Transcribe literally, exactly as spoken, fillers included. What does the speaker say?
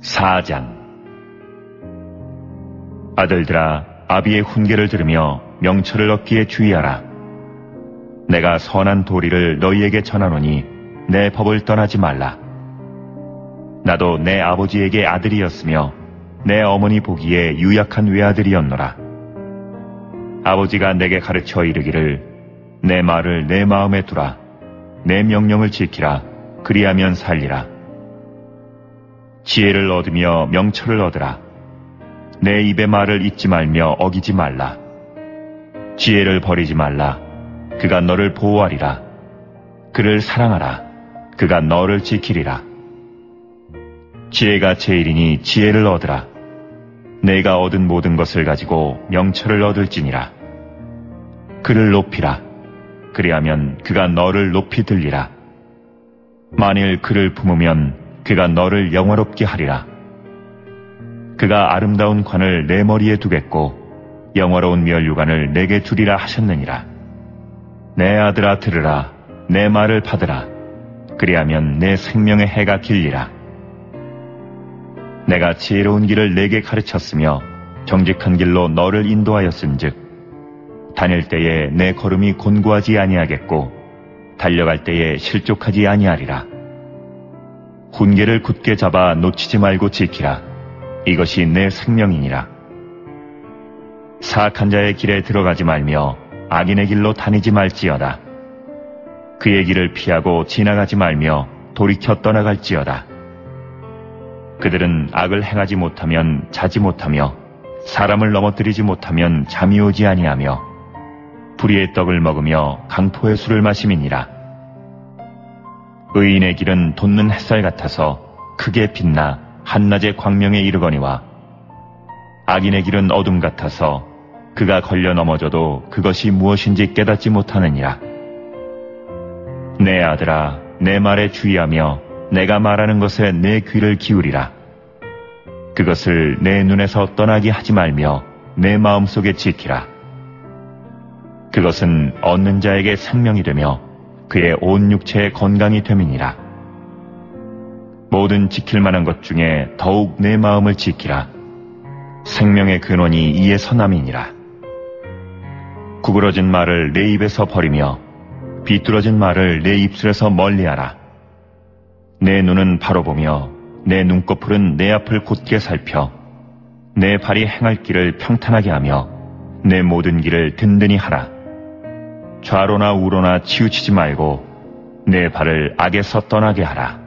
사장. 아들들아, 아비의 훈계를 들으며 명철을 얻기에 주의하라. 내가 선한 도리를 너희에게 전하노니 내 법을 떠나지 말라. 나도 내 아버지에게 아들이었으며 내 어머니 보기에 유약한 외아들이었노라. 아버지가 내게 가르쳐 이르기를 내 말을 내 마음에 두라. 내 명령을 지키라. 그리하면 살리라. 지혜를 얻으며 명철을 얻으라. 내 입의 말을 잊지 말며 어기지 말라. 지혜를 버리지 말라. 그가 너를 보호하리라. 그를 사랑하라. 그가 너를 지키리라. 지혜가 제일이니 지혜를 얻으라. 내가 얻은 모든 것을 가지고 명철을 얻을지니라. 그를 높이라. 그리하면 그가 너를 높이 들리라. 만일 그를 품으면 그가 너를 영화롭게 하리라. 그가 아름다운 관을 내 머리에 두겠고 영화로운 면류관을 내게 주리라 하셨느니라. 내 아들아 들으라. 내 말을 받으라. 그리하면 내 생명의 해가 길리라. 내가 지혜로운 길을 내게 가르쳤으며 정직한 길로 너를 인도하였은즉 다닐 때에 내 걸음이 곤고하지 아니하겠고 달려갈 때에 실족하지 아니하리라. 훈계를 굳게 잡아 놓치지 말고 지키라. 이것이 내 생명이니라. 사악한 자의 길에 들어가지 말며 악인의 길로 다니지 말지어다. 그의 길을 피하고 지나가지 말며 돌이켜 떠나갈지어다. 그들은 악을 행하지 못하면 자지 못하며 사람을 넘어뜨리지 못하면 잠이 오지 아니하며 불의의 떡을 먹으며 강포의 술을 마심이니라. 의인의 길은 돋는 햇살 같아서 크게 빛나 한낮의 광명에 이르거니와 악인의 길은 어둠 같아서 그가 걸려 넘어져도 그것이 무엇인지 깨닫지 못하느니라. 내 아들아, 내 말에 주의하며 내가 말하는 것에 내 귀를 기울이라. 그것을 내 눈에서 떠나게 하지 말며 내 마음속에 지키라. 그것은 얻는 자에게 생명이 되며 그의 온 육체의 건강이 됨이니라. 모든 지킬 만한 것 중에 더욱 내 마음을 지키라. 생명의 근원이 이에서 남이니라. 구부러진 말을 내 입에서 버리며 비뚤어진 말을 내 입술에서 멀리하라. 내 눈은 바로 보며 내 눈꺼풀은 내 앞을 곧게 살펴 내 발이 행할 길을 평탄하게 하며 내 모든 길을 든든히 하라. 좌로나 우로나 치우치지 말고 내 발을 악에서 떠나게 하라.